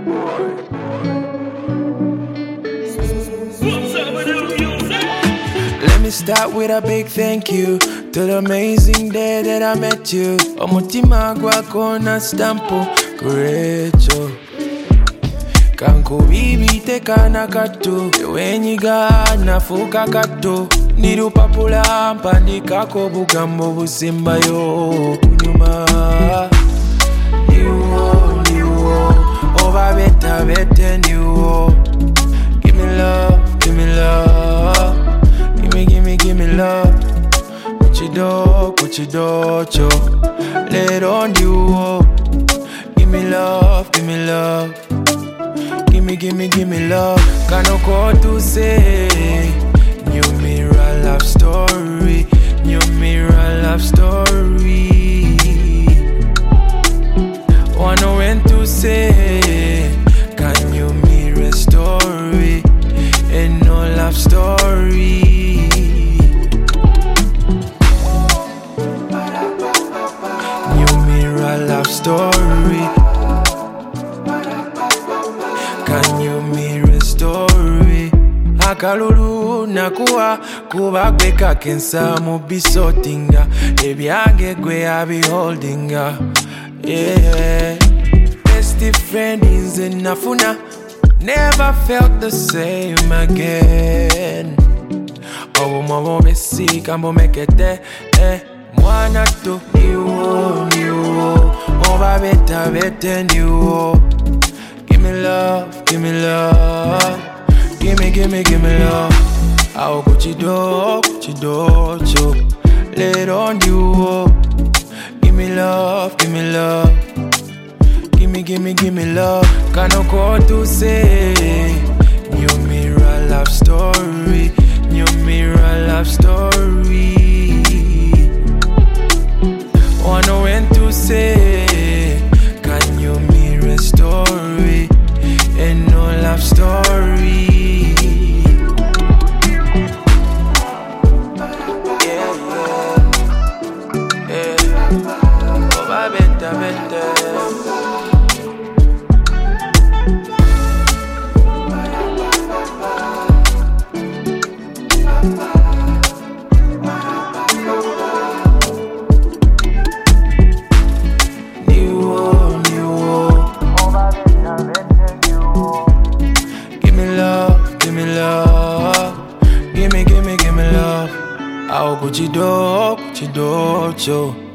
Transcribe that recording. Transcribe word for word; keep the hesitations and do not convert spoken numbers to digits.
Let me start with a big thank you to the amazing day that I met you. Omutima gwako na stampo kurecho kanko bibi tekana kato ewenyiga nafuka kato nirupapula mpandikako bugambo busimbayo kunyuma niwo niwo oba beta bete niwo. Give me love, give me love, give me, give me, give me love. What you do, what you do, cho. Let on you. Give me love, give me love. Give me, give me, give me love. Can't go to say. New mirror love story. New mirror love story. Wanna when to say. Can you mirror story? And no love story. New mirror love story. Can you mirror story? Akalulu nakuwa kuba kweka kensa mubiso tinga ebyange gwe abi holdinga. Yeah, best friend is enafuna. Never felt the same again. Oh, mama, me see, kambo mekete, eh. Mwana tu niwo, niwo. Oba beta bete niwo. Give me love, give me love. Give me, give me, give me love. Awo kuchido, kuchido, cho. Let on you. Give me love, give me love. Give me, give me, give me love. Can't go to say. New mirror love story. New mirror love story. Wanna when to say. Can you mirror story? And no love story. Yeah, yeah. Yeah. Oh, my beta, beta. Give me, give me, give me love. Awo kuchido, kuchido, cho.